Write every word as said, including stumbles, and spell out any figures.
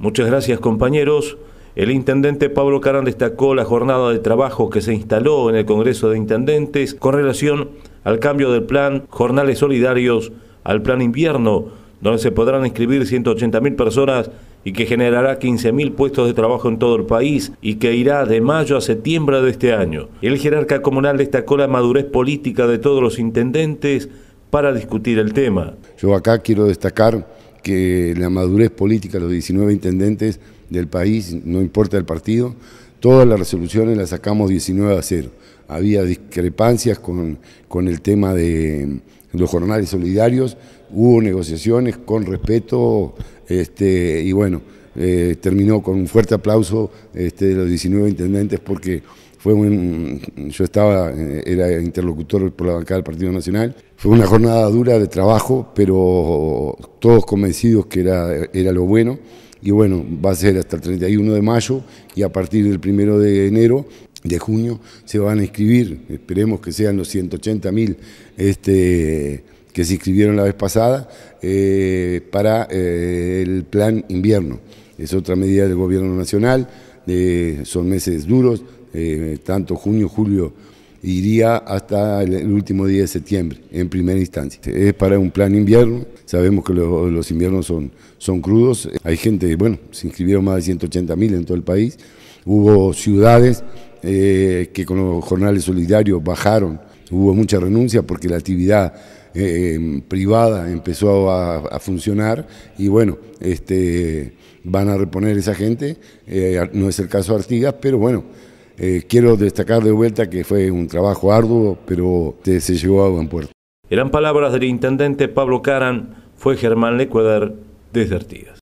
Muchas gracias, compañeros. El intendente Pablo Caran destacó la jornada de trabajo que se instaló en el Congreso de Intendentes con relación al cambio del plan Jornales Solidarios al plan invierno, donde se podrán inscribir ciento ochenta mil personas y que generará quince mil puestos de trabajo en todo el país y que irá de mayo a septiembre de este año. El jerarca comunal destacó la madurez política de todos los intendentes para discutir el tema. Yo acá quiero destacar que la madurez política de los diecinueve intendentes del país, no importa el partido, todas las resoluciones las sacamos diecinueve a cero. Había discrepancias con, con el tema de los jornales solidarios, hubo negociaciones con respeto, este, y bueno, eh, terminó con un fuerte aplauso este, de los diecinueve intendentes porque fue un, yo estaba, era interlocutor por la bancada del Partido Nacional. Fue una jornada dura de trabajo, pero todos convencidos que era, era lo bueno. Y bueno, va a ser hasta el treinta y uno de mayo y a partir del primero de enero, de junio, se van a inscribir. Esperemos que sean los ciento ochenta mil este, que se inscribieron la vez pasada eh, para eh, el plan invierno. Es otra medida del Gobierno Nacional, eh, son meses duros. Eh, tanto junio, julio, iría hasta el, el último día de septiembre, en primera instancia. Es para un plan invierno, sabemos que lo, los inviernos son, son crudos, hay gente, bueno, se inscribieron más de ciento ochenta mil en todo el país, hubo ciudades eh, que con los jornales solidarios bajaron, hubo mucha renuncia porque la actividad eh, privada empezó a, a funcionar y bueno, este, van a reponer esa gente, eh, no es el caso de Artigas, pero bueno, Eh, quiero destacar de vuelta que fue un trabajo arduo, pero se llegó a buen puerto. Eran palabras del intendente Pablo Caran, fue Germán Lecueder desde Artigas.